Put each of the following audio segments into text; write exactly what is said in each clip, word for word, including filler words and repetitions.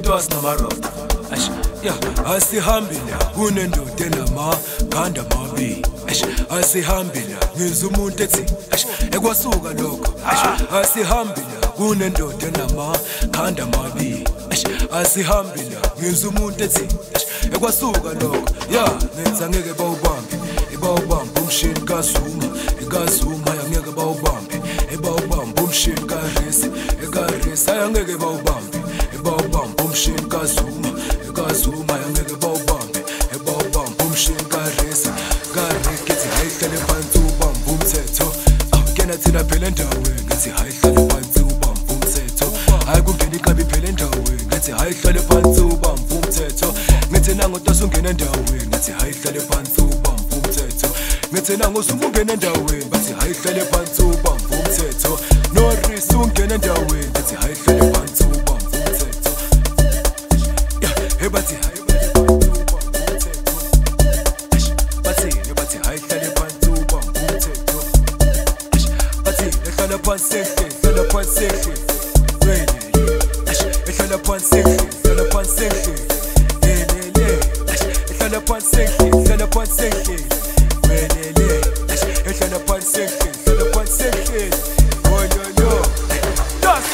Petros namarota ash ya asihambile kunendoda enamakhanda amabili ash asihambile ngizwe umuntu ethi ash ekwasuka lokho ash asihambile kunendoda enamakhanda amabili ash asihambile ngizwe umuntu ethi ash ekwasuka lokho ya nenza ngeke bawubambe ebawubambe umshini kaZuma ekaZuma angeke bawubambe ebawubambe umshini kaResi ekaResi angeke bawubambe ebawubambe umshini kaZuma ekaZuma angeke bawubambe ebawubambe umshini kaResi kaResi hayihlale phansi ubambe umthetho awukena thina phela endaweni ngathi hayihlale phansi ubambe umthetho hayi kungena ikabi phela endaweni ngathi hayihlale phansi ubambe umthetho ngithi nango tasungena endaweni ngathi hayihlale phansi ubambe umthetho ngithi nango usungena endaweni bathi hayihlale phansi ubambe umthetho Norris ungena endaweni ngathi hayihlale phansi ubambe umthetho ya ebathi hayihlale phansi ubambe umthetho bathi ebathi hayihlale phansi ubambe umthetho bathi ehlala phansi ehlala phansi wena ehlala phansi ehlala phansi lelele ehlala phansi ehlala phansi welele ehlala phansi ehlala phansi oyoyo das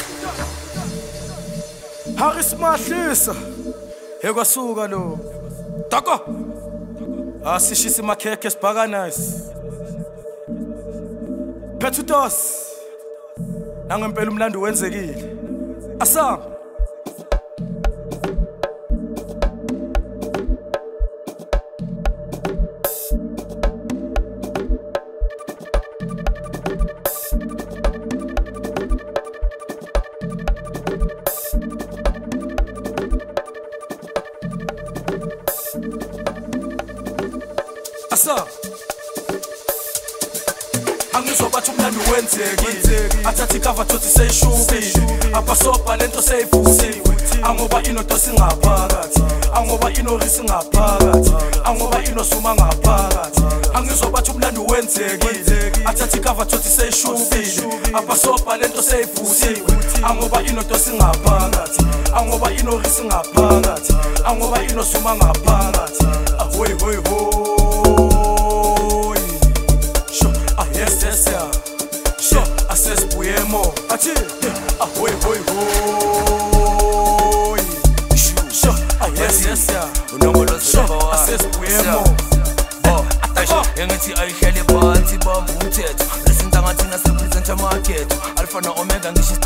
Haris Mahlisa ekwasuka lo Doko asishisa makhekhe sibhakanisi Petros nangempela umlando wenzekile asanga Asa Angizobathi umlando wenzekile athathi cover thothi seyishubile abasobha lento seyivusiwe angoba inoto singaphakathi angoba inorisi ngaphakathi angoba inosuma ngaphakathi angizobathi umlando wenzekile athathi cover thothi seyishubile abasobha lento seyivusiwe angoba inoto singaphakathi angoba inorisi ngaphakathi angoba inosuma ngaphakathi ahoy hoy hoy yes yes yeah sure access buyemo athi ahoy hoy hoy sure yes yes yeah unomolo zaba access buyemo oh atasho engathi ayihlele phansi bamba umthetho lesinta ngathi nase present market alpha na omega ngisho